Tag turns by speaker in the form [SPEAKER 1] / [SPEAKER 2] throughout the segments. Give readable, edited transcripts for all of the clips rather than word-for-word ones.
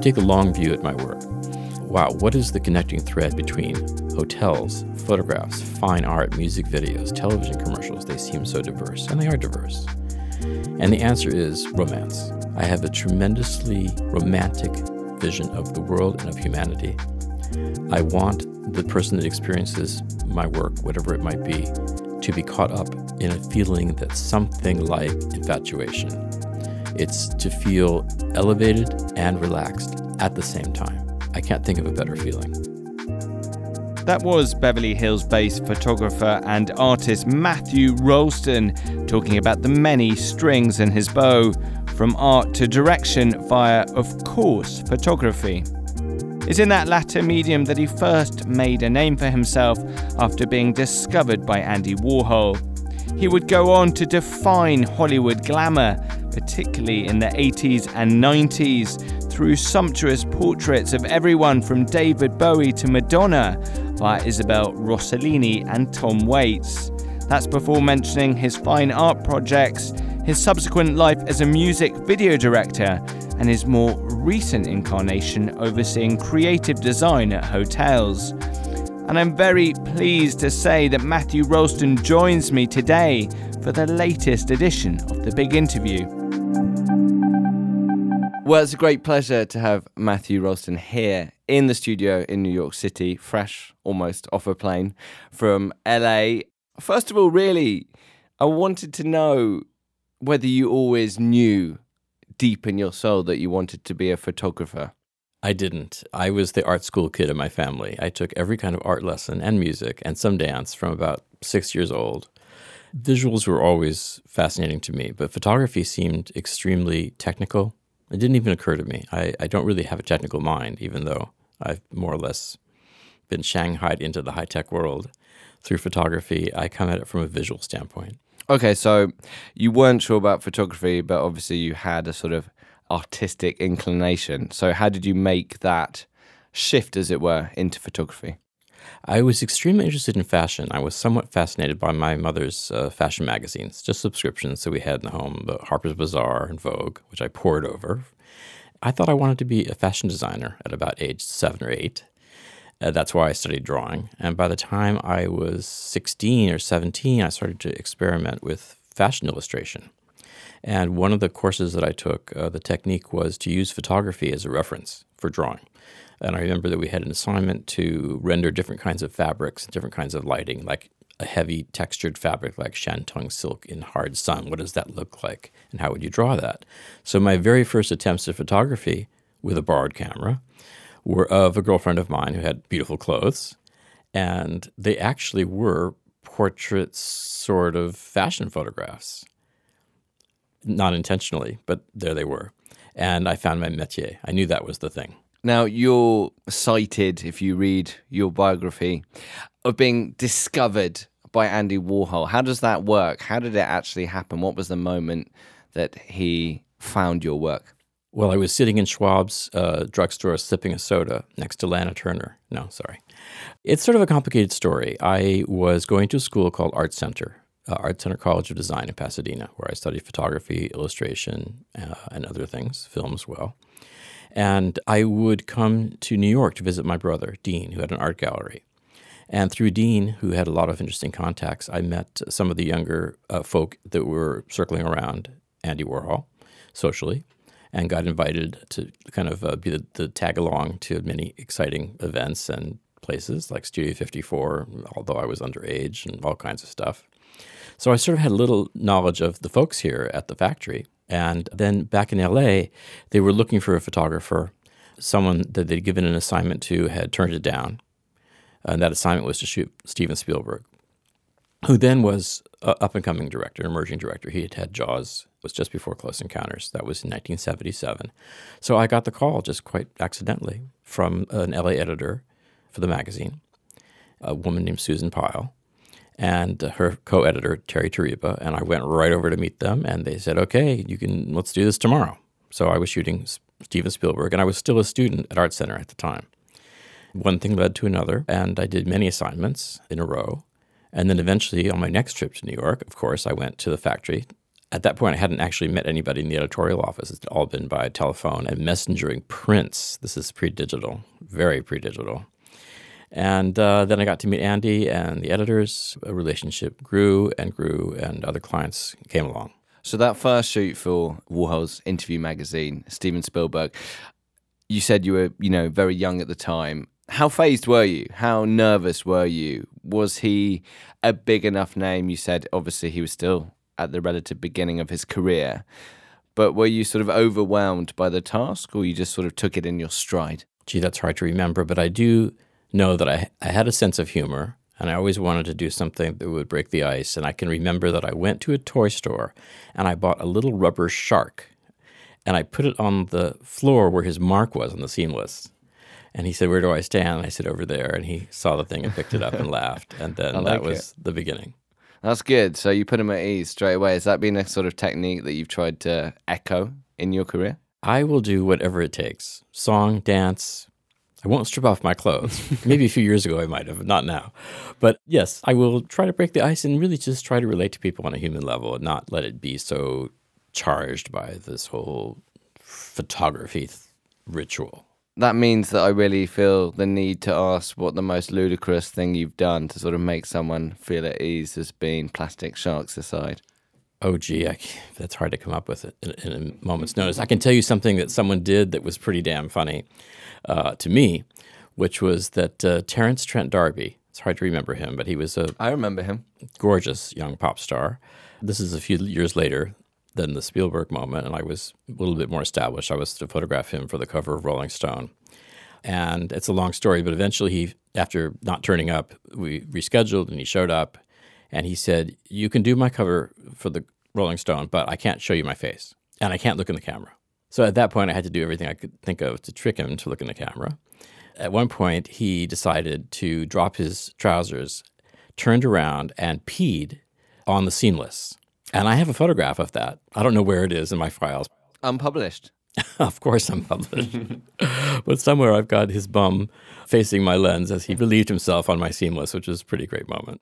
[SPEAKER 1] take a long view at my work. Wow, what is the connecting thread between hotels, photographs, fine art, music videos, television commercials? They seem so diverse, and they are diverse. And the answer is romance. I have a tremendously romantic vision of the world and of humanity. I want the person that experiences my work, whatever it might be, to be caught up in a feeling that's something like infatuation. It's to feel elevated and relaxed at the same time. I can't think of a better feeling.
[SPEAKER 2] That was Beverly Hills-based photographer and artist Matthew Rolston talking about the many strings in his bow, from art to direction via, of course, photography. It's in that latter medium that he first made a name for himself after being discovered by Andy Warhol. He would go on to define Hollywood glamour, particularly in the 80s and 90s, through sumptuous portraits of everyone from David Bowie to Madonna via Isabel Rossellini and Tom Waits. That's before mentioning his fine art projects, his subsequent life as a music video director, and his more recent incarnation overseeing creative design at hotels. And I'm very pleased to say that Matthew Rolston joins me today for the latest edition of The Big Interview. Well, it's a great pleasure to have Matthew Rolston here in the studio in New York City, fresh almost off a plane from LA. First of all, really, I wanted to know whether you always knew deep in your soul that you wanted to be a photographer.
[SPEAKER 1] I didn't. I was the art school kid in my family. I took every kind of art lesson and music and some dance from about 6 years old. Visuals were always fascinating to me, but photography seemed extremely technical. It didn't even occur to me. I don't really have a technical mind, even though I've more or less been shanghaied into the high-tech world. Through photography, I come at it from a visual standpoint.
[SPEAKER 2] Okay, so you weren't sure about photography, but obviously you had a sort of artistic inclination. So how did you make that shift, as it were, into photography?
[SPEAKER 1] I was extremely interested in fashion. I was somewhat fascinated by my mother's fashion magazines, just subscriptions that we had in the home, the Harper's Bazaar and Vogue, which I pored over. I thought I wanted to be a fashion designer at about age 7 or 8. That's why I studied drawing. And by the time I was 16 or 17, I started to experiment with fashion illustration. And one of the courses that I took, the technique was to use photography as a reference for drawing. And I remember that we had an assignment to render different kinds of fabrics, different kinds of lighting, like a heavy textured fabric like shantung silk in hard sun. What does that look like? And how would you draw that? So my very first attempts at photography with a borrowed camera were of a girlfriend of mine who had beautiful clothes. And they actually were portraits, sort of fashion photographs. Not intentionally, but there they were. And I found my métier. I knew that was the thing.
[SPEAKER 2] Now, you're cited, if you read your biography, of being discovered by Andy Warhol. How does that work? How did it actually happen? What was the moment that he found your work?
[SPEAKER 1] Well, I was sitting in Schwab's drugstore sipping a soda next to Lana Turner. No, sorry. It's sort of a complicated story. I was going to a school called Art Center College of Design in Pasadena, where I studied photography, illustration, and other things, film as well. And I would come to New York to visit my brother, Dean, who had an art gallery. And through Dean, who had a lot of interesting contacts, I met some of the younger folk that were circling around Andy Warhol socially and got invited to kind of be the tag-along to many exciting events and places like Studio 54, although I was underage and all kinds of stuff. So I sort of had little knowledge of the folks here at the factory. And then back in L.A., they were looking for a photographer. Someone that they'd given an assignment to had turned it down. And that assignment was to shoot Steven Spielberg, who then was an up-and-coming director, an emerging director. He had had Jaws. It was just before Close Encounters. That was in 1977. So I got the call just quite accidentally from an L.A. editor for the magazine, a woman named Susan Pyle, and her co-editor, Terry Tariba, and I went right over to meet them, and they said, okay, let's do this tomorrow. So I was shooting Steven Spielberg, and I was still a student at Art Center at the time. One thing led to another, and I did many assignments in a row. And then eventually, on my next trip to New York, of course, I went to the factory At that point, I hadn't actually met anybody in the editorial office. It's all been by telephone and messengering prints. This is pre-digital, very pre-digital. And then I got to meet Andy and the editors. A relationship grew, and other clients came along.
[SPEAKER 2] So that first shoot for Warhol's interview magazine, Steven Spielberg, you said you were, very young at the time. How fazed were you? How nervous were you? Was he a big enough name? You said, obviously, he was still at the relative beginning of his career. But were you sort of overwhelmed by the task, or you just sort of took it in your stride?
[SPEAKER 1] Gee, that's hard to remember, but I do know that I had a sense of humor, and I always wanted to do something that would break the ice. And I can remember that I went to a toy store, and I bought a little rubber shark, and I put it on the floor where his mark was on the seamless. And he said, "Where do I stand?" And I said, "Over there." And he saw the thing and picked it up and laughed. And then that was the beginning.
[SPEAKER 2] That's good. So you put him at ease straight away. Has that been a sort of technique that you've tried to echo in your career?
[SPEAKER 1] I will do whatever it takes. Song, dance. I won't strip off my clothes. Maybe a few years ago I might have, not now. But yes, I will try to break the ice and really just try to relate to people on a human level and not let it be so charged by this whole photography ritual.
[SPEAKER 2] That means that I really feel the need to ask what the most ludicrous thing you've done to sort of make someone feel at ease has been, plastic sharks aside.
[SPEAKER 1] Oh, gee, that's hard to come up with it in a moment's notice. I can tell you something that someone did that was pretty damn funny to me, which was that Terence Trent D'Arby, it's hard to remember him, but he was
[SPEAKER 2] I remember him.
[SPEAKER 1] Gorgeous young pop star. This is a few years later than the Spielberg moment, and I was a little bit more established. I was to photograph him for the cover of Rolling Stone. And it's a long story, but eventually he, after not turning up, we rescheduled and he showed up and he said, "You can do my cover for the Rolling Stone, but I can't show you my face and I can't look in the camera." So at that point, I had to do everything I could think of to trick him to look in the camera. At one point, he decided to drop his trousers, turned around and peed on the seamless. And I have a photograph of that. I don't know where it is in my files.
[SPEAKER 2] Unpublished.
[SPEAKER 1] Of course unpublished. But somewhere I've got his bum facing my lens as he relieved himself on my seamless, which was a pretty great moment.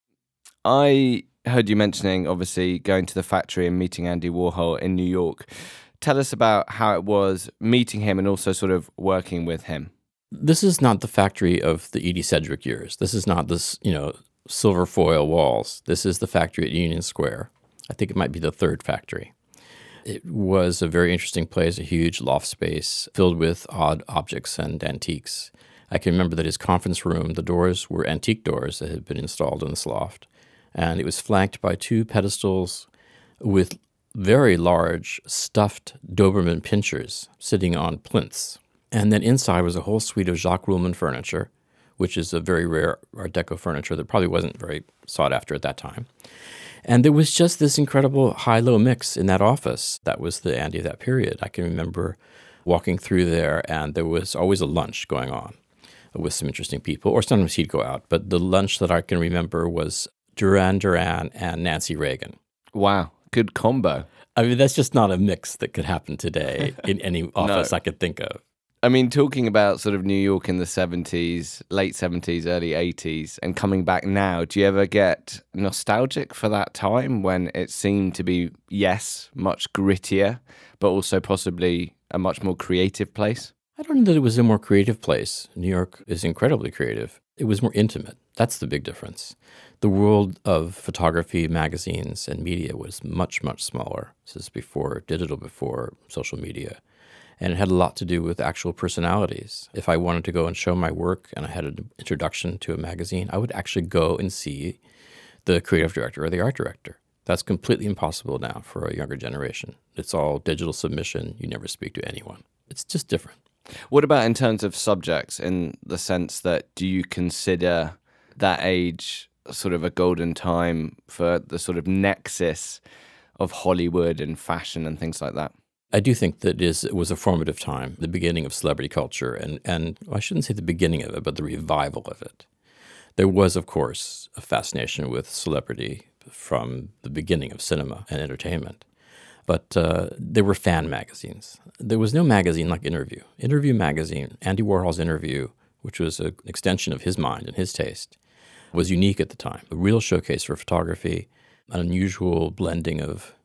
[SPEAKER 2] I heard you mentioning, obviously, going to the factory and meeting Andy Warhol in New York. Tell us about how it was meeting him and also sort of working with him.
[SPEAKER 1] This is not the factory of the Edie Sedgwick years. This is not this, silver foil walls. This is the factory at Union Square. I think it might be the third factory. It was a very interesting place, a huge loft space filled with odd objects and antiques. I can remember that his conference room, the doors were antique doors that had been installed in this loft, and it was flanked by two pedestals with very large stuffed Doberman pinschers sitting on plinths. And then inside was a whole suite of Jacques Ruhlmann furniture, which is a very rare Art Deco furniture that probably wasn't very sought after at that time. And there was just this incredible high-low mix in that office. That was the Andy of that period. I can remember walking through there, and there was always a lunch going on with some interesting people, or sometimes he'd go out. But the lunch that I can remember was Duran Duran and Nancy Reagan.
[SPEAKER 2] Wow, good combo.
[SPEAKER 1] I mean, that's just not a mix that could happen today in any office I could think of.
[SPEAKER 2] I mean, talking about sort of New York in the 70s, late 70s, early 80s, and coming back now, do you ever get nostalgic for that time when it seemed to be, yes, much grittier, but also possibly a much more creative place?
[SPEAKER 1] I don't know that it was a more creative place. New York is incredibly creative. It was more intimate. That's the big difference. The world of photography, magazines, and media was much, much smaller. This is before digital, before social media. And it had a lot to do with actual personalities. If I wanted to go and show my work and I had an introduction to a magazine, I would actually go and see the creative director or the art director. That's completely impossible now for a younger generation. It's all digital submission. You never speak to anyone. It's just different.
[SPEAKER 2] What about in terms of subjects, in the sense that do you consider that age sort of a golden time for the sort of nexus of Hollywood and fashion and things like that?
[SPEAKER 1] I do think that it was a formative time, the beginning of celebrity culture, and I shouldn't say the beginning of it, but the revival of it. There was, of course, a fascination with celebrity from the beginning of cinema and entertainment. But there were fan magazines. There was no magazine like Interview. Interview magazine, Andy Warhol's Interview, which was an extension of his mind and his taste, was unique at the time. A real showcase for photography, an unusual blending of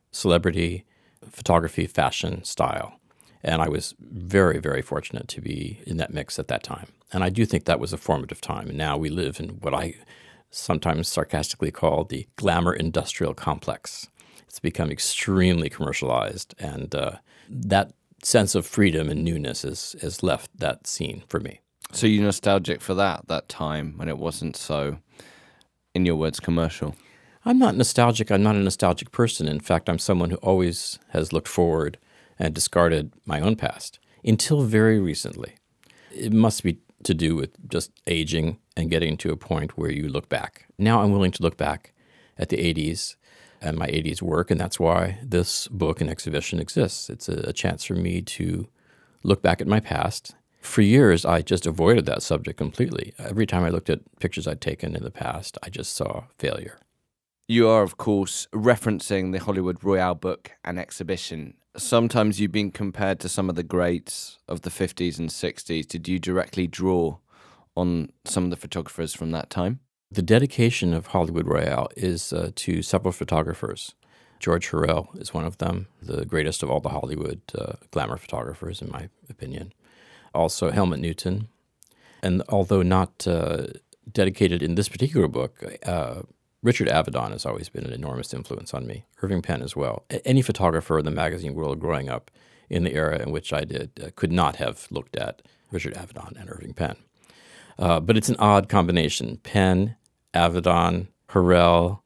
[SPEAKER 1] celebrity, photography, fashion, style. And I was very, very fortunate to be in that mix at that time. And I do think that was a formative time. And now we live in what I sometimes sarcastically call the glamour industrial complex. It's become extremely commercialized, and that sense of freedom and newness has left that scene for me.
[SPEAKER 2] So you're nostalgic for that time when it wasn't so, in your words, commercial?
[SPEAKER 1] I'm not nostalgic. I'm not a nostalgic person. In fact, I'm someone who always has looked forward and discarded my own past until very recently. It must be to do with just aging and getting to a point where you look back. Now I'm willing to look back at the 80s and my 80s work, and that's why this book and exhibition exists. It's a chance for me to look back at my past. For years, I just avoided that subject completely. Every time I looked at pictures I'd taken in the past, I just saw failure.
[SPEAKER 2] You are, of course, referencing the Hollywood Royale book and exhibition. Sometimes you've been compared to some of the greats of the 50s and 60s. Did you directly draw on some of the photographers from that time?
[SPEAKER 1] The dedication of Hollywood Royale is to several photographers. George Hurrell is one of them, the greatest of all the Hollywood glamour photographers, in my opinion. Also Helmut Newton. And although not dedicated in this particular book, Richard Avedon has always been an enormous influence on me. Irving Penn as well. Any photographer in the magazine world growing up in the era in which I did could not have looked at Richard Avedon and Irving Penn. But it's an odd combination. Penn, Avedon, Hurrell,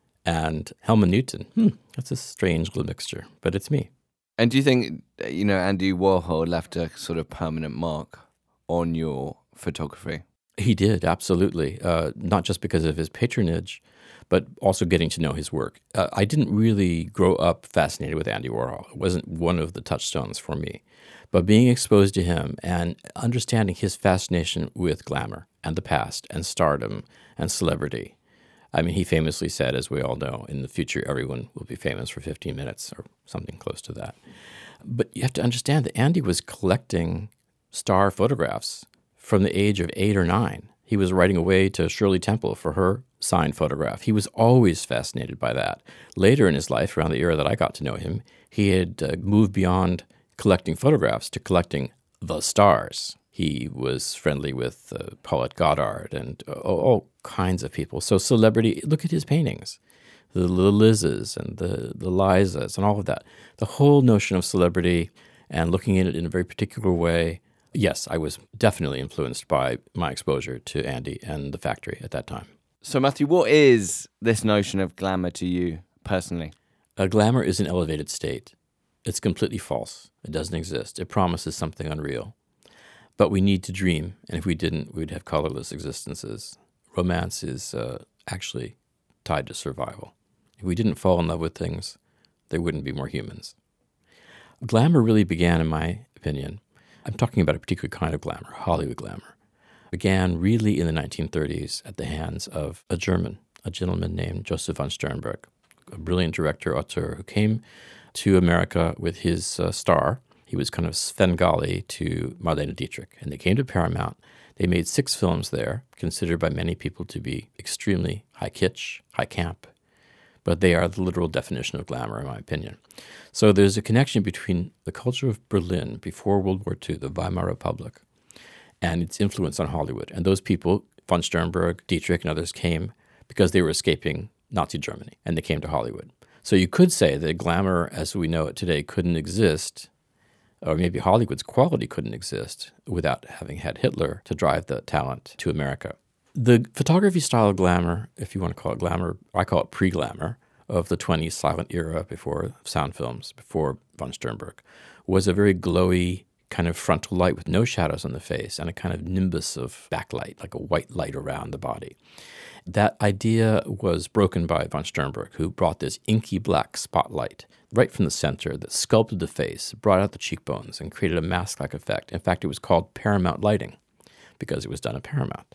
[SPEAKER 1] and Helmut Newton. That's a strange little mixture, but it's me.
[SPEAKER 2] And do you think, Andy Warhol left a sort of permanent mark on your photography?
[SPEAKER 1] He did, absolutely. Not just because of his patronage, but also getting to know his work. I didn't really grow up fascinated with Andy Warhol. It wasn't one of the touchstones for me. But being exposed to him and understanding his fascination with glamour and the past and stardom and celebrity. I mean, he famously said, as we all know, in the future, everyone will be famous for 15 minutes or something close to that. But you have to understand that Andy was collecting star photographs from the age of 8 or 9. He was writing away to Shirley Temple for her signed photograph. He was always fascinated by that. Later in his life, around the era that I got to know him, he had moved beyond collecting photographs to collecting the stars. He was friendly with Paulette Goddard and all kinds of people. So celebrity, look at his paintings, the Liz's and the Lizas and all of that. The whole notion of celebrity and looking at it in a very particular way. Yes, I was definitely influenced by my exposure to Andy and the factory at that time.
[SPEAKER 2] So Matthew, what is this notion of glamour to you personally?
[SPEAKER 1] Glamour is an elevated state. It's completely false. It doesn't exist. It promises something unreal. But we need to dream, and if we didn't, we'd have colorless existences. Romance is actually tied to survival. If we didn't fall in love with things, there wouldn't be more humans. Glamour really began, in my opinion, I'm talking about a particular kind of glamour, Hollywood glamour, began really in the 1930s at the hands of a gentleman named Joseph von Sternberg, a brilliant director, auteur, who came to America with his star. He was kind of Svengali to Marlene Dietrich, and they came to Paramount. They made 6 films there, considered by many people to be extremely high kitsch, high camp, but they are the literal definition of glamour, in my opinion. So there's a connection between the culture of Berlin before World War II, the Weimar Republic, and its influence on Hollywood. And those people, von Sternberg, Dietrich, and others, came because they were escaping Nazi Germany, and they came to Hollywood. So you could say that glamour, as we know it today, couldn't exist, or maybe Hollywood's quality couldn't exist without having had Hitler to drive the talent to America. The photography style of glamour, if you want to call it glamour, I call it pre-glamour, of the 20s silent era before sound films, before von Sternberg, was a very glowy kind of frontal light with no shadows on the face and a kind of nimbus of backlight, like a white light around the body. That idea was broken by von Sternberg, who brought this inky black spotlight right from the center that sculpted the face, brought out the cheekbones, and created a mask-like effect. In fact, it was called Paramount lighting because it was done at Paramount.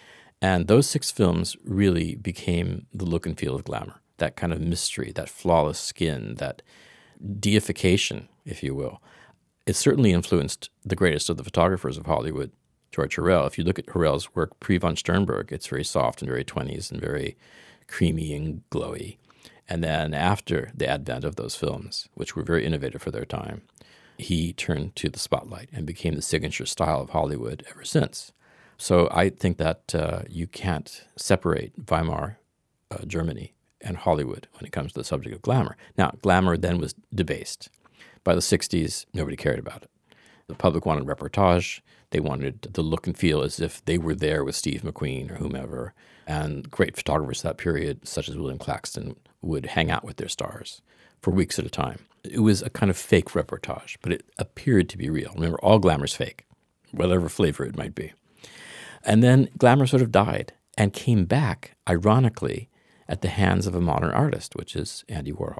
[SPEAKER 1] And those 6 films really became the look and feel of glamour, that kind of mystery, that flawless skin, that deification, if you will. It certainly influenced the greatest of the photographers of Hollywood, George Hurrell. If you look at Hurrell's work pre-von Sternberg, it's very soft and very 20s and very creamy and glowy. And then after the advent of those films, which were very innovative for their time, he turned to the spotlight and became the signature style of Hollywood ever since. So I think that you can't separate Weimar, Germany, and Hollywood when it comes to the subject of glamour. Now, glamour then was debased. By the 60s, nobody cared about it. The public wanted reportage. They wanted the look and feel as if they were there with Steve McQueen or whomever. And great photographers that period, such as William Claxton, would hang out with their stars for weeks at a time. It was a kind of fake reportage, but it appeared to be real. Remember, all glamour's fake, whatever flavor it might be. And then glamour sort of died and came back, ironically, at the hands of a modern artist, which is Andy Warhol,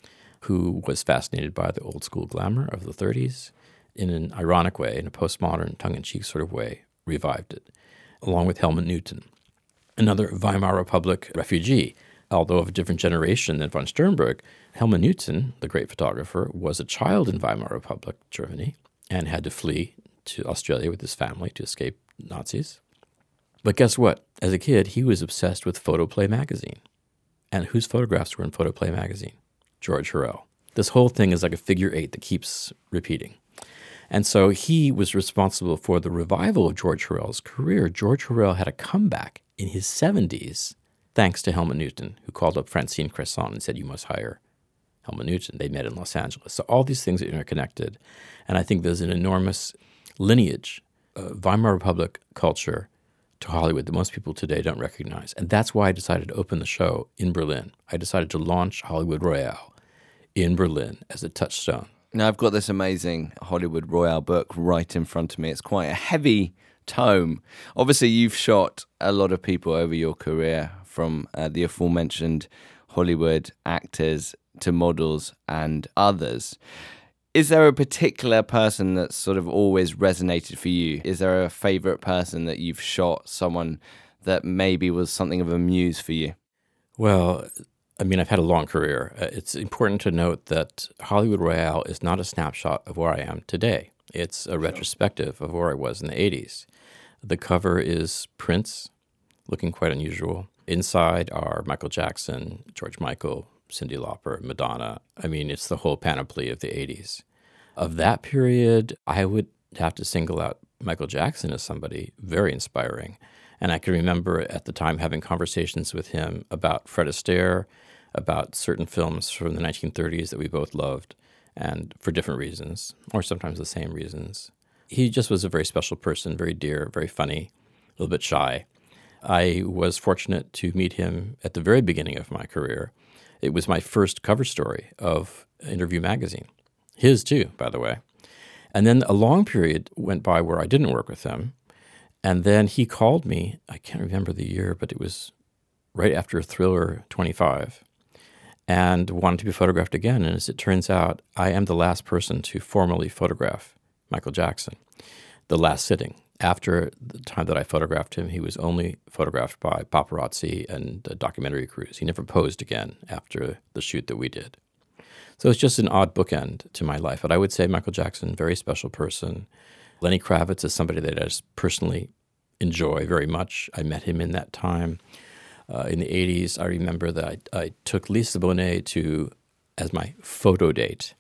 [SPEAKER 1] who was fascinated by the old school glamour of the 30s, in an ironic way, in a postmodern, tongue-in-cheek sort of way, revived it, along with Helmut Newton, another Weimar Republic refugee. Although of a different generation than von Sternberg, Helmut Newton, the great photographer, was a child in Weimar Republic, Germany, and had to flee to Australia with his family to escape Nazis. But guess what? As a kid, he was obsessed with Photoplay magazine. And whose photographs were in Photoplay magazine? George Hurrell. This whole thing is like a figure eight that keeps repeating. And so he was responsible for the revival of George Hurrell's career. George Hurrell had a comeback in his 70s thanks to Helmut Newton, who called up Francine Cresson and said, you must hire Helmut Newton. They met in Los Angeles. So all these things are interconnected. And I think there's an enormous lineage of Weimar Republic culture to Hollywood that most people today don't recognize. And that's why I decided to open the show in Berlin. I decided to launch Hollywood Royale in Berlin as a touchstone.
[SPEAKER 2] Now, I've got this amazing Hollywood Royale book right in front of me. It's quite a heavy tome. Obviously, you've shot a lot of people over your career, from the aforementioned Hollywood actors to models and others. Is there a particular person that's sort of always resonated for you? Is there a favorite person that you've shot, someone that maybe was something of a muse for you?
[SPEAKER 1] Well, I mean, I've had a long career. It's important to note that Hollywood Royale is not a snapshot of where I am today. It's a retrospective of where I was in the 80s. The cover is Prince, looking quite unusual. Inside are Michael Jackson, George Michael, Cyndi Lauper, Madonna. I mean, it's the whole panoply of the 80s. Of that period, I would have to single out Michael Jackson as somebody very inspiring. And I can remember at the time having conversations with him about Fred Astaire, about certain films from the 1930s that we both loved, and for different reasons, or sometimes the same reasons. He just was a very special person, very dear, very funny, a little bit shy. I was fortunate to meet him at the very beginning of my career. It was my first cover story of Interview magazine. His too, by the way. And then a long period went by where I didn't work with him. And then he called me, I can't remember the year, but it was right after Thriller 25, and wanted to be photographed again. And as it turns out, I am the last person to formally photograph Michael Jackson, the last sitting. After the time that I photographed him, he was only photographed by paparazzi and documentary crews. He never posed again after the shoot that we did. So it's just an odd bookend to my life. But I would say Michael Jackson, very special person. Lenny Kravitz is somebody that I just personally enjoy very much. I met him in that time. In the 80s, I remember that I took Lisa Bonet as my photo date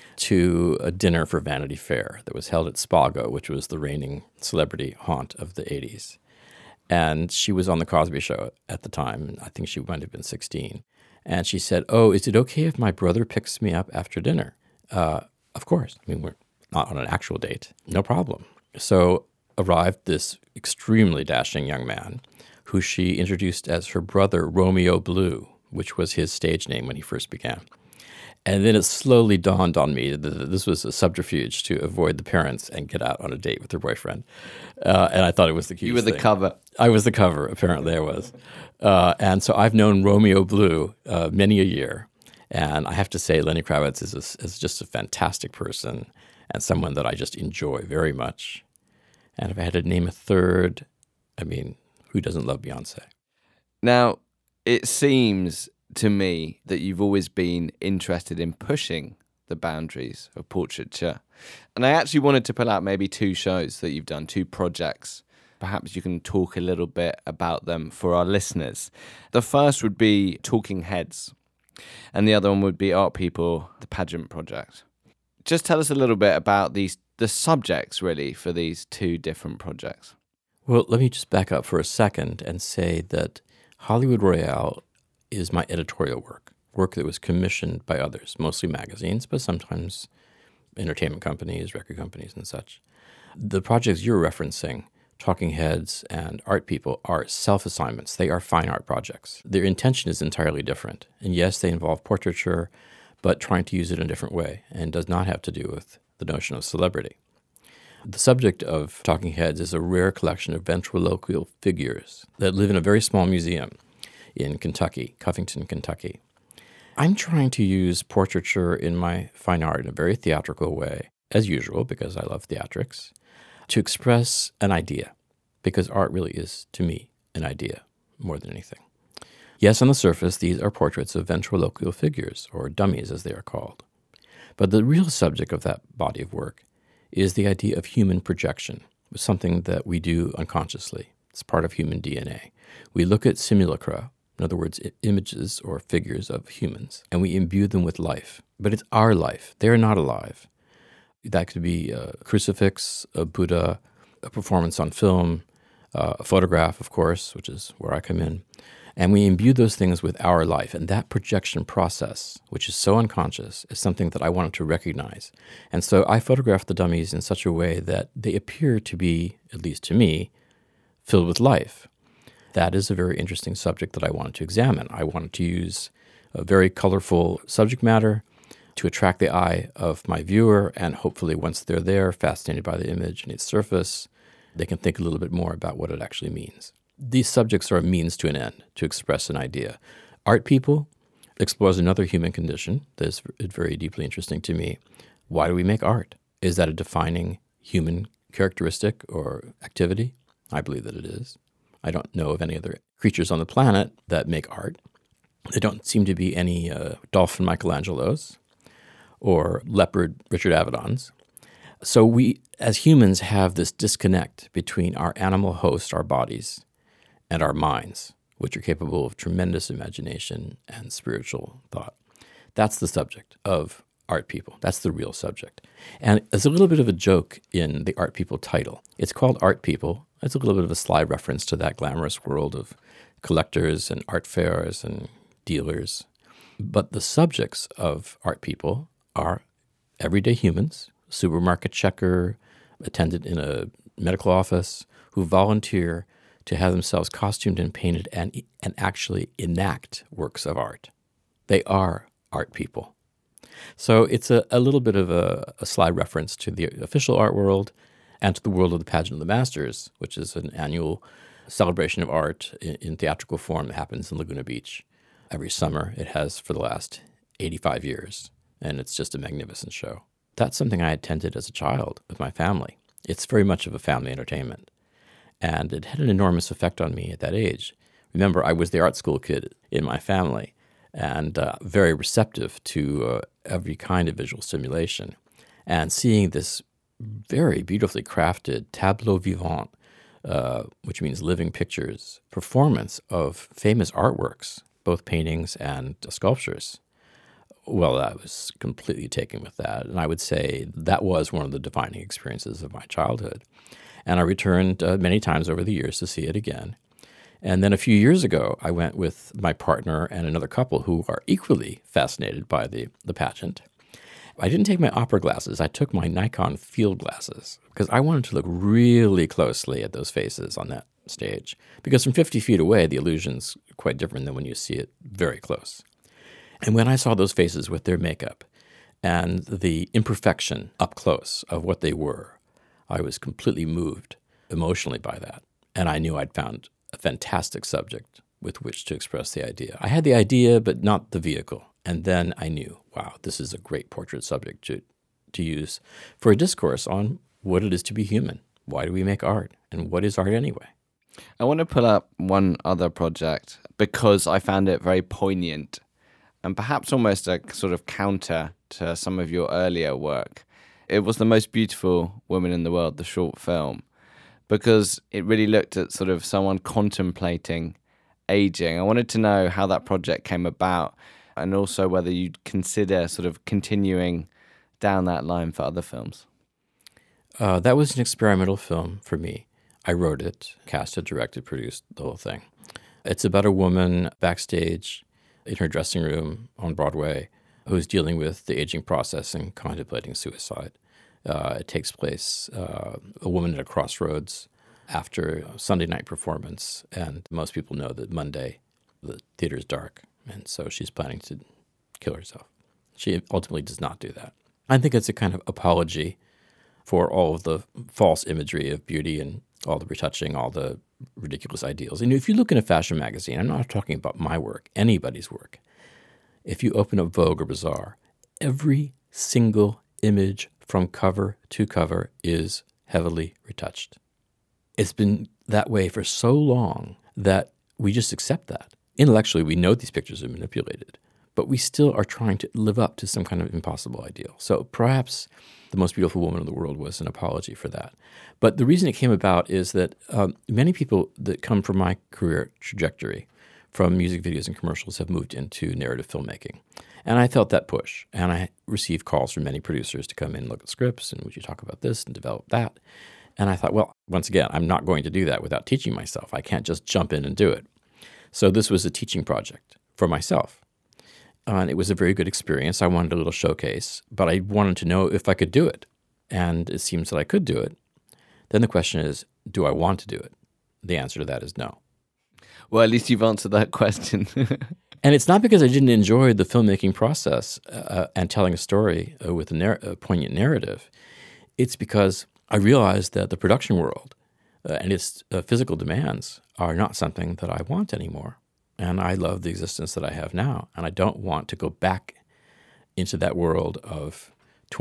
[SPEAKER 1] to a dinner for Vanity Fair that was held at Spago, which was the reigning celebrity haunt of the 80s. And she was on The Cosby Show at the time. I think she might have been 16. And she said, "Oh, is it okay if my brother picks me up after dinner?" Of course. I mean, we're not on an actual date. No problem. So arrived this extremely dashing young man who she introduced as her brother, Romeo Blue, which was his stage name when he first began. And then it slowly dawned on me that this was a subterfuge to avoid the parents and get out on a date with her boyfriend. And I thought it was the cutest
[SPEAKER 2] You were the
[SPEAKER 1] thing.
[SPEAKER 2] cover.
[SPEAKER 1] I was the cover, apparently I was. And so I've known Romeo Blue many a year. And I have to say Lenny Kravitz is just a fantastic person and someone that I just enjoy very much. And if I had to name a third, I mean, who doesn't love Beyonce?
[SPEAKER 2] Now, it seems to me that you've always been interested in pushing the boundaries of portraiture. And I actually wanted to pull out maybe 2 shows that you've done, 2 projects. Perhaps you can talk a little bit about them for our listeners. The first would be Talking Heads. And the other one would be Art People, the pageant project. Just tell us a little bit about the subjects, really, for these two different projects.
[SPEAKER 1] Well, let me just back up for a second and say that Hollywood Royale is my editorial work that was commissioned by others, mostly magazines, but sometimes entertainment companies, record companies, and such. The projects you're referencing, Talking Heads and Art People, are self-assignments. They are fine art projects. Their intention is entirely different. And yes, they involve portraiture, but trying to use it in a different way, and does not have to do with the notion of celebrity. The subject of Talking Heads is a rare collection of ventriloquial figures that live in a very small museum in Kentucky, Covington, Kentucky. I'm trying to use portraiture in my fine art in a very theatrical way, as usual, because I love theatrics, to express an idea, because art really is, to me, an idea more than anything. Yes, on the surface, these are portraits of ventriloquial figures, or dummies as they are called. But the real subject of that body of work is the idea of human projection, something that we do unconsciously. It's part of human DNA. We look at simulacra, in other words, images or figures of humans, and we imbue them with life. But it's our life. They are not alive. That could be a crucifix, a Buddha, a performance on film, a photograph, of course, which is where I come in. And we imbue those things with our life. And that projection process, which is so unconscious, is something that I wanted to recognize. And so I photographed the dummies in such a way that they appear to be, at least to me, filled with life. That is a very interesting subject that I wanted to examine. I wanted to use a very colorful subject matter to attract the eye of my viewer, and hopefully once they're there, fascinated by the image and its surface, they can think a little bit more about what it actually means. These subjects are a means to an end, to express an idea. Art People explores another human condition that is very deeply interesting to me. Why do we make art? Is that a defining human characteristic or activity? I believe that it is. I don't know of any other creatures on the planet that make art. There don't seem to be any dolphin Michelangelos or leopard Richard Avedons. So we, as humans, have this disconnect between our animal host, our bodies, and our minds, which are capable of tremendous imagination and spiritual thought. That's the subject of Art People. That's the real subject. And there's a little bit of a joke in the Art People title. It's called Art People. It's a little bit of a sly reference to that glamorous world of collectors and art fairs and dealers. But the subjects of Art People are everyday humans, supermarket checker, attendant in a medical office, who volunteer to have themselves costumed and painted and actually enact works of art. They are art people. So it's a little bit of a sly reference to the official art world and to the world of the Pageant of the Masters, which is an annual celebration of art in theatrical form that happens in Laguna Beach every summer. It has for the last 85 years, and it's just a magnificent show. That's something I attended as a child with my family. It's very much of a family entertainment. And it had an enormous effect on me at that age. Remember, I was the art school kid in my family and very receptive to every kind of visual stimulation. And seeing this very beautifully crafted tableau vivant, which means living pictures, performance of famous artworks, both paintings and sculptures, well, I was completely taken with that. And I would say that was one of the defining experiences of my childhood. And I returned many times over the years to see it again. And then a few years ago, I went with my partner and another couple who are equally fascinated by the pageant. I didn't take my opera glasses. I took my Nikon field glasses because I wanted to look really closely at those faces on that stage. Because from 50 feet away, the illusion's quite different than when you see it very close. And when I saw those faces with their makeup and the imperfection up close of what they were, I was completely moved emotionally by that. And I knew I'd found a fantastic subject with which to express the idea. I had the idea, but not the vehicle. And then I knew, wow, this is a great portrait subject to use for a discourse on what it is to be human. Why do we make art? And what is art anyway?
[SPEAKER 2] I want to pull up one other project because I found it very poignant and perhaps almost a sort of counter to some of your earlier work. It was The Most Beautiful Woman in the World, the short film, because it really looked at sort of someone contemplating aging. I wanted to know how that project came about. and also whether you'd consider sort of continuing down that line for other films.
[SPEAKER 1] That was an experimental film for me. I wrote it, casted, directed, produced the whole thing. It's about a woman backstage in her dressing room on Broadway who's dealing with the aging process and contemplating suicide. It takes place, a woman at a crossroads after a Sunday night performance, and most people know that Monday the theater's dark, and so she's planning to kill herself. She ultimately does not do that. I think it's a kind of apology for all of the false imagery of beauty and all the retouching, all the ridiculous ideals. And if you look in a fashion magazine, I'm not talking about my work, anybody's work. If you open up Vogue or Bazaar, every single image from cover to cover is heavily retouched. It's been that way for so long that we just accept that. Intellectually, we know these pictures are manipulated, but we still are trying to live up to some kind of impossible ideal. So perhaps The Most Beautiful Woman in the World was an apology for that. But the reason it came about is that many people that come from my career trajectory, from music videos and commercials, have moved into narrative filmmaking. And I felt that push. And I received calls from many producers to come in and look at scripts, and would you talk about this and develop that? And I thought, well, once again, I'm not going to do that without teaching myself. I can't just jump in and do it. So this was a teaching project for myself. And it was a very good experience. I wanted a little showcase, but I wanted to know if I could do it. And it seems that I could do it. Then the question is, do I want to do it? The answer to that is no.
[SPEAKER 2] Well, at least you've answered that question.
[SPEAKER 1] And it's not because I didn't enjoy the filmmaking process and telling a story with a poignant narrative. It's because I realized that the production world and its physical demands are not something that I want anymore. And I love the existence that I have now. And I don't want to go back into that world of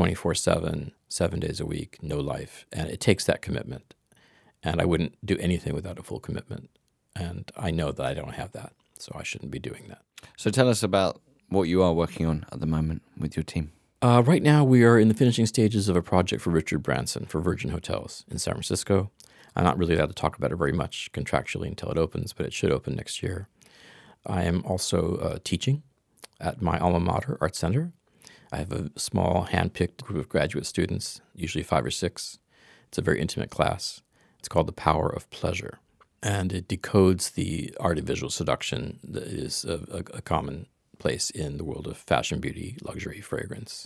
[SPEAKER 1] 24/7, 7 days a week, no life. And it takes that commitment. And I wouldn't do anything without a full commitment. And I know that I don't have that, so I shouldn't be doing that.
[SPEAKER 2] So tell us about what you are working on at the moment with your team.
[SPEAKER 1] Right now, we are in the finishing stages of a project for Richard Branson for Virgin Hotels in San Francisco. I'm not really allowed to talk about it very much contractually until it opens, but it should open next year. I am also teaching at my alma mater, Art Center. I have a small, hand-picked group of graduate students, usually 5 or 6. It's a very intimate class. It's called The Power of Pleasure. And it decodes the art of visual seduction that is a common place in the world of fashion, beauty, luxury, fragrance.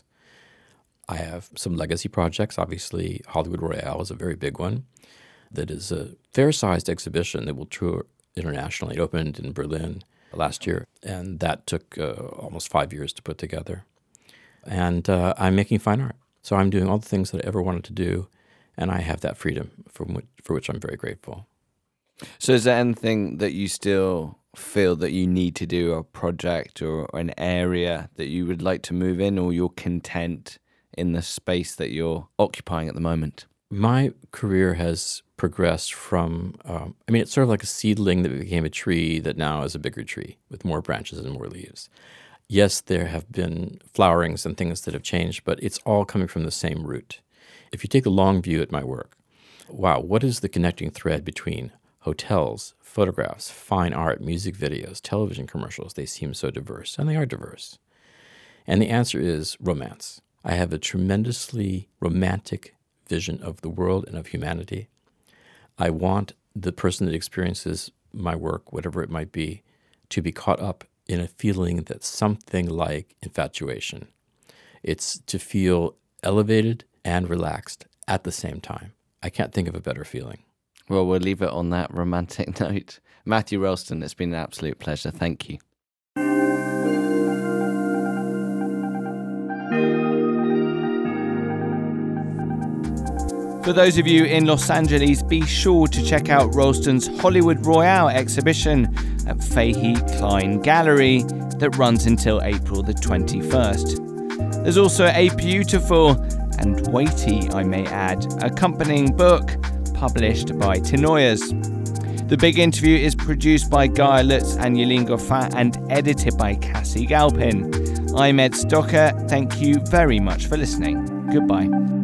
[SPEAKER 1] I have some legacy projects. Obviously, Hollywood Royale is a very big one. That is a fair-sized exhibition that will tour internationally. It opened in Berlin last year, and that took almost 5 years to put together. And I'm making fine art. So I'm doing all the things that I ever wanted to do, and I have that freedom for which I'm very grateful.
[SPEAKER 2] So is there anything that you still feel that you need to do, a project or an area that you would like to move in, or you're content in the space that you're occupying at the moment?
[SPEAKER 1] My career has progressed from, it's sort of like a seedling that became a tree that now is a bigger tree with more branches and more leaves. Yes, there have been flowerings and things that have changed, but it's all coming from the same root. If you take a long view at my work, wow, what is the connecting thread between hotels, photographs, fine art, music videos, television commercials? They seem so diverse, and they are diverse. And the answer is romance. I have a tremendously romantic vision of the world and of humanity. I want the person that experiences my work, whatever it might be, to be caught up in a feeling that's something like infatuation. It's to feel elevated and relaxed at the same time. I can't think of a better feeling.
[SPEAKER 2] Well, we'll leave it on that romantic note. Matthew Rolston, it's been an absolute pleasure. Thank you. For those of you in Los Angeles, be sure to check out Rolston's Hollywood Royale exhibition at Fahey Klein Gallery that runs until April the 21st. There's also a beautiful and weighty, I may add, accompanying book published by Tenoyers. The Big Interview is produced by Guy Lutz and Yelene Goffin and edited by Cassie Galpin. I'm Ed Stocker. Thank you very much for listening. Goodbye.